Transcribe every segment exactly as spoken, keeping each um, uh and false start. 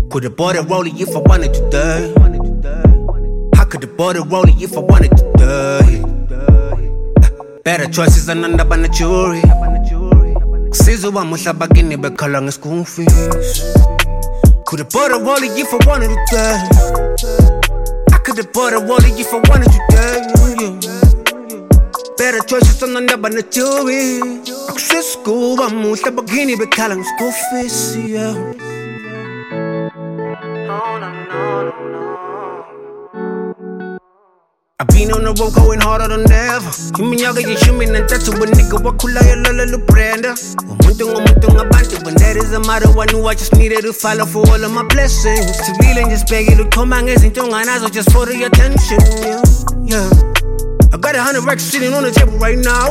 Could have bought it rolling if I wanted today. I could have bought it rolling if I wanted today. Better choices anandaba na jury. Kusizo wamuhlaba kini bekhala nge-school fees. Could have bought it rolling if I wanted today. I could have bought it rolling if I wanted today. Better choices anandaba na jury. Kusizo wamuhlaba kini bekhala nge-school fees. Yeah. I've been on the road going harder than ever. Iminyaga yishumi nantathu a nigga wakhulayo lolo lubrenda. Umuntu ngumuntu ngabantu, but that doesn't matter. I knew I just needed to follow for all of my blessings. To really just beg you to come and ngezinto nganazo just for the attention. Yeah, yeah. I got a hundred racks sitting on the table right now.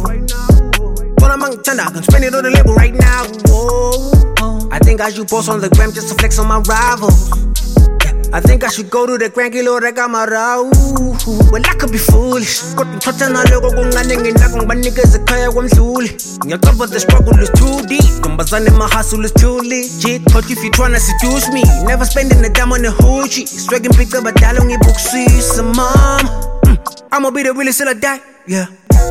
But I'm on I can spend it on the label right now. Whoa. I think I should post on the gram just to flex on my rivals. I think I should go to the Grand Kilo Rega Marau. Well, I could be foolish. Got the touch and I look on running in Nakong, but niggas a kaya one slowly. Your cover the struggle is too deep. Kumbazan in my hustle is too legit. But if you tryna seduce me, never spending a dime on the hoochie. Striking pick up a dollar in booksy, some mom. Mm, I'ma be the realest till I die. Yeah.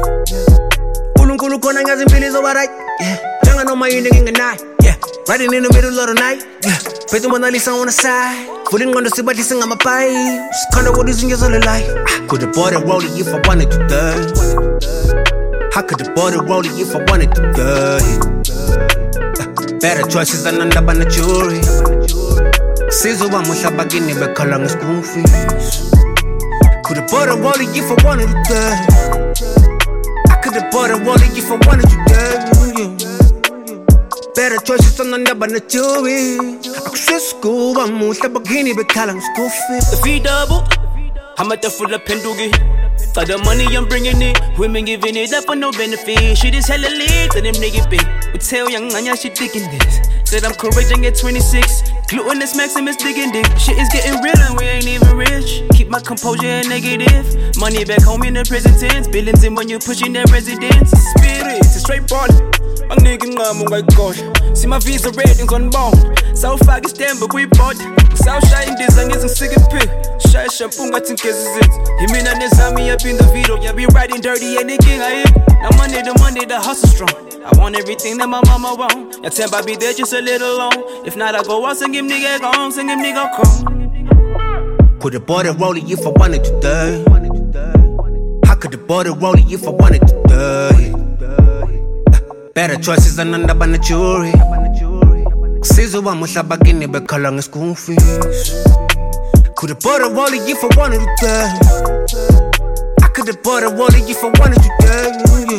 Kulun kulu kona ngazin feelings alright. Yeah. Jungle on my ending in the night. Yeah. Riding in the middle of the night. Yeah. Beto Mona Lisa on the side. Putting on the super decent on my pipe. Kinda what is in your soul like. I could have bought it rolling if I wanted to die. I could have bought it rolling if I wanted to die. Better choices than another na jury. Sizo wamuhlaba kini bekhala nge-school fees. Could have bought it rolling if I wanted to die. I could have bought it rolling if I wanted to die. Better choices anandaba na jury. Akusisko wamuhlaba kini bekhala nge-school fees. The fee double, I'm at the full of pendugi. Got the money I'm bringing it. Women giving it up for no benefit. Shit is hella lit, and them nigga big. We tell young Anya she digging this. Said I'm courageous at twenty-six. Gluten this Maximus digging dick. Shit is getting real and we ain't even rich. Keep my composure and negative. Money back home in the prison tents. Billions in when you pushing that residence. Spirit, it's a straight ball. Ang nigga nga mo my gosh. See my visa ratings on bond. South Pakistan but we bought. South Shine design is a second pick. Shy shampoo got some cases it. He mean that this me up in the video. Yeah, be riding dirty and the king I am. Now money the money the hustle strong. I want everything that my mama want. Yeah, tell I be there just a little long. If not I go out sing him nigga gone, sing him nigga come. Could have bought it rolling if I wanted to die. I could have bought it rolling if I wanted to die. Better choices anandaba na jury. Kusizo wamuhlaba kini bekhala nge-school fees. Could have bought it rolling if I wanted to die. I could have bought it rolling if I wanted to die.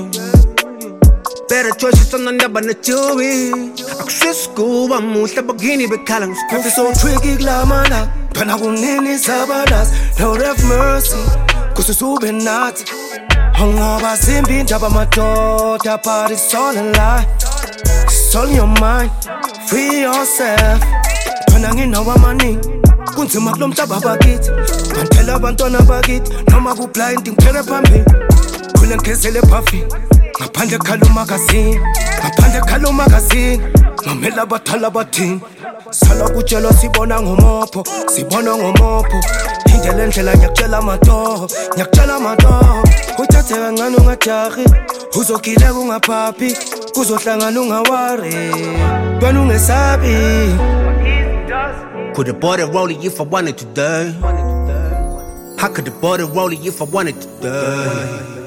Better choices anandaba na jury. Akusisko wamuhlaba kini bekhala nge-school fees. So tricky glamana, pena kunini zabadas. Lord have mercy, kusisube nathi. Hongoba zimbi ndaba madoda, but it's all a lie. It's all in your mind, free yourself. Pena nginawa maningi, kunzima kulo mhlaba bakithi. Ngantela abantwana bakithi, noma ku-blind ngiphele phambili. Khule ngigezele ephafini, ngaphandle khala umagazini. Ngaphandle khala umagazini, mamela abadala bathini. Sala kutshelwa sibona ngomopho, sibona ngomopho. Indlela endlela ngiyakutshela amatoho, ngiyakutshela amatoho. Uthathe kancane ungajahi, uzogila kungaphaphi. Kuzohlangana ungawari, wena ungesabi. Could have bought it rolling if I wanted to die. I could have bought it rolling if I wanted to die.